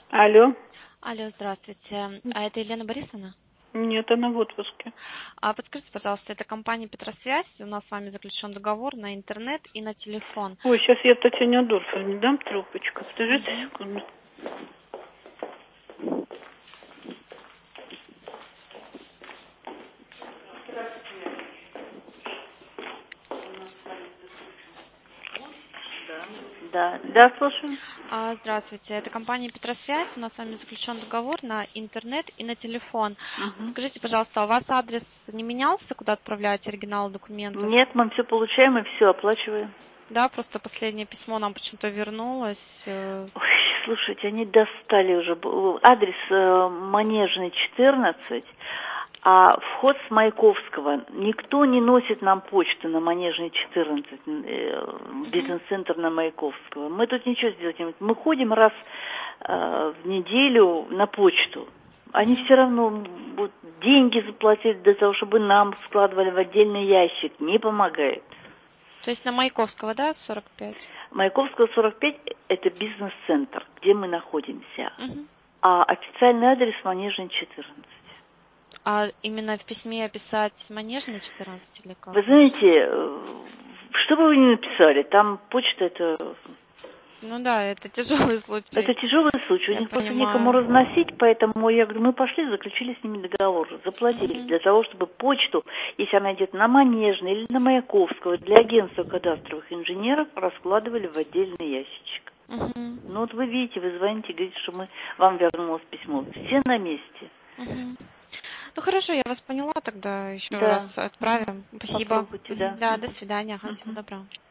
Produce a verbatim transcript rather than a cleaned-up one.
Алло. Алло, здравствуйте. А это Елена Борисовна? Нет, она в отпуске. А подскажите, пожалуйста, это компания Петросвязь. У нас с вами заключен договор на интернет и на телефон. Ой, сейчас я Татьяне Адольфовне дам трубочку. Подождите Мгм. секунду. Да, да, слушаю. А, Здравствуйте, это компания Петросвязь. У нас с вами заключен договор на интернет и на телефон. Мгм. Скажите, пожалуйста, а у вас адрес не менялся, куда отправлять оригиналы документов? Нет, мы все получаем и все оплачиваем. Да, просто последнее письмо нам почему-то вернулось. э, Ой, слушайте, они достали уже. Б- Адрес э, Манежный, четырнадцать, а вход с Маяковского. Никто не носит нам почту на Манежный, четырнадцать, э, Мгм. бизнес-центр на Маяковского. Мы тут ничего сделать не можем. Мы ходим раз э, в неделю на почту. Они Мгм. все равно вот, деньги заплатили для того, чтобы нам складывали в отдельный ящик. Не помогает. То есть на Маяковского, да, сорок пять? Маяковского, сорок пять, это бизнес-центр, где мы находимся. Мгм. А официальный адрес Манежный, четырнадцать. А именно в письме описать Манежный четырнадцать или как Вы лучше? знаете, э, что бы вы ни написали, там почта это, Ну да, это тяжелый случай, это тяжелый случай, у я них просто некому понимаю. разносить, поэтому я говорю, мы пошли, заключили с ними договор, заплатили Мгм. для того, чтобы почту, если она идет на Манежный или на Маяковского, для агентства кадастровых инженеров раскладывали в отдельный ящичек. Мгм. Ну вот вы видите, вы звоните, говорите, что мы вам вернулось письмо. Все на месте. Мгм. Ну хорошо, я вас поняла, тогда еще Да. раз Мгм. отправим. Спасибо. Попробуйте, Мгм. да. Да, до Мгм. свидания. Ага, всего Мгм. доброго.